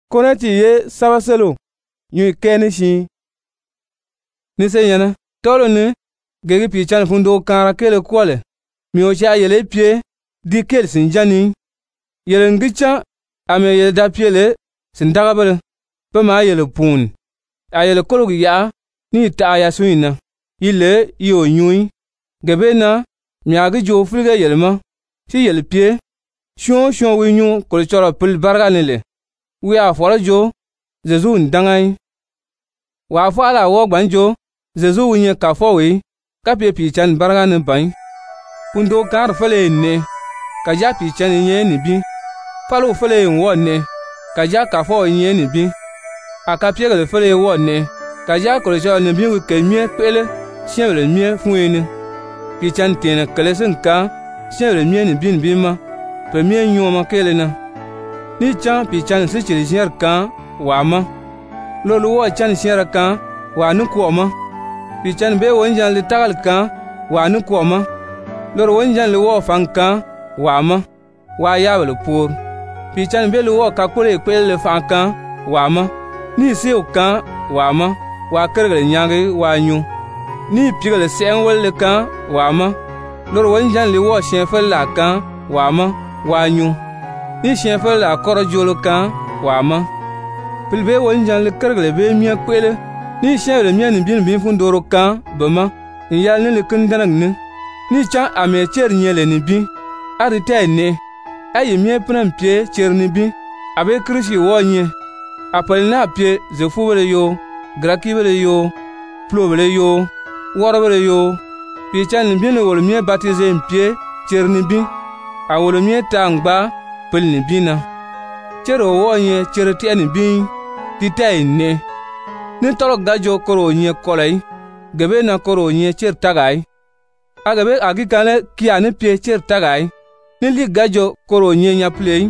Koneti ye sabaselo yu keni shi ni se yana tolo ni gegi pi chan fundo kara kele kwale mi o cha yele pie di kel sin jani yele ngicha ame yele da piele sin dagabele pe ma yele pun a yele kologu ya ni ta ya suina ile yo nyui gebe na mi agi jo fulge yele ma si yele pie shon wi nyu ko choro pul barga nele wi a fora jo Zezu ndangai wa fala wo gbanjo Zezu winye ka fo wi ka pi chan barga ne ban pundo kar fele ne ka ja pi chan ye ni bi falo fele wo ne ka ja ka fo ye ni bi aka pie le fele wo ne ka ja ko jo ne bi wi ke mie pele sien le mie fun ene pi chan tene kele sen ka sien le mie ni bi ma pe mie nyu ma kele na ni chan pi chan se chiri sien ka wa ma lolu wo chan sien ka wa nu ko ma pi chan be won jan le tagal ka wa nu ko ma lolu won jan le wo fan ka wa ma wa ya le pour pi chan be le wo ka kure pe le fan ka wa ma ni se o ka wa ma wa kergele nyangi wa nyu ni pigele sen wele ka wa ma lolu won jan le wo sien fe la ka wa ma wa nyu ni sien fe la koro jolo ka wa ma pilbe won jan le kergele be mie kwele ni sien le mie ni bin fundoro ka bema ni yal ne le kundanang ni cha ame cher nyele ni bi arite ne ayi mie pran pie cher ni bi abe krishi wo nye apel na pie ze fubele yo graki bele yo plo bele yo woro bele yo pi chan ni bi ne wol mie baptiser pie cher ni bi a wol mie tangba pel ni bi na chero wo nye cher ti ni bi ti tai ne ni tolo gajo koro nye kolai gebe na koro nye cher tagai agabe agikale kia ni pie cher tagai ni li gajo koro nye nya play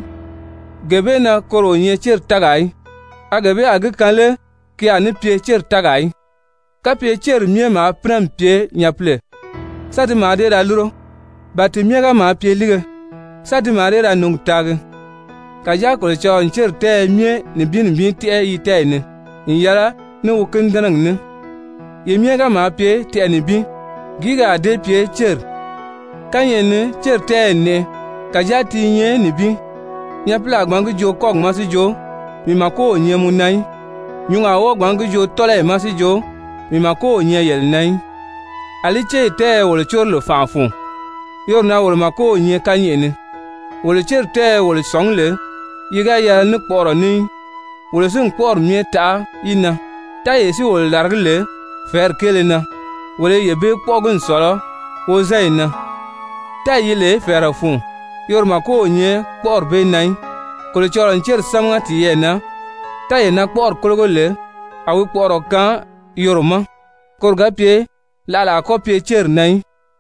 gebe na koro nye cher tagai agabe agikale kia ni pie cher tagai ka pie cher mie ma pram pie nya play sati ma de da luro bati mie ga ma pie lige sati ma de da nung tag ka ja ko cho cher te mie ni bin te yi te ne yara ne wukin danang ne ye mie ga ma pie te ni bi giga de pie cher kanye ne cher te ne ka ja ti nye ni bi nya pla gbangu jo kok ma si jo mi ma ko nye mu nai nyunga wo gbangu jo tole ma si jo mi ma ko nye yel nai ali che te wol chor lo fa fu yor na wol ma ko nye kanye ne wol cher te wol song le yiga ya ni kporo ni wol sin kpor mi ta ina ta yesi wol largle fer kele na wole ye be kpogun solo wo zaina ta yile fera fu yor ma ko nye kpor be nai ko le choron cher samga ti ye na ta ye na kpor kolgole awi kporo kan yorma korga pie la ko pie cher nai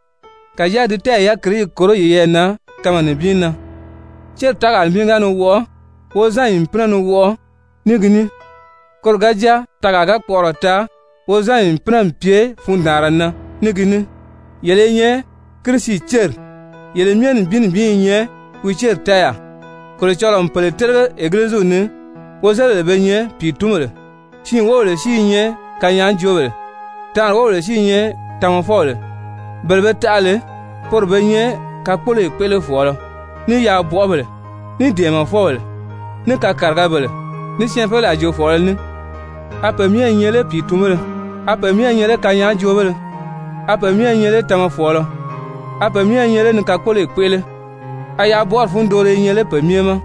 ka ya de ta ya kri koro ye na kama ne bina cher ta al binga no wo zain prano wo nigini korga ja ta ga kporo ta wo zain pran pie fundara na nigini yele nye krisi cher yele mien bin nye wi cher taya ko le cholom pele tere eglezo ne wo zele be nye pi tumre shin wo le shi nye kanyan jobe tan wo le shi nye tan fole belbe tale por be nye ka pole pele folo ni ya boble ni dema fole ni ka karga bele ni sien fele ajo fole ni apa mie nyele pi tumre apa mie nyele kanya jobele apa mie nyele tama folo apa mie nyele ni ka kole kwele aya bor fundore nyele pa mie ma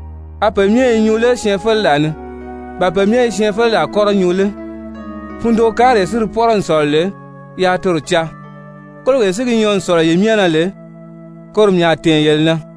apa mie nyule sien fele lane ba pa mie sien fele la koro nyule fundo kare sur poron solle ya torcha kolo ge sigi nyon solo ye miana le korum ya ten yelna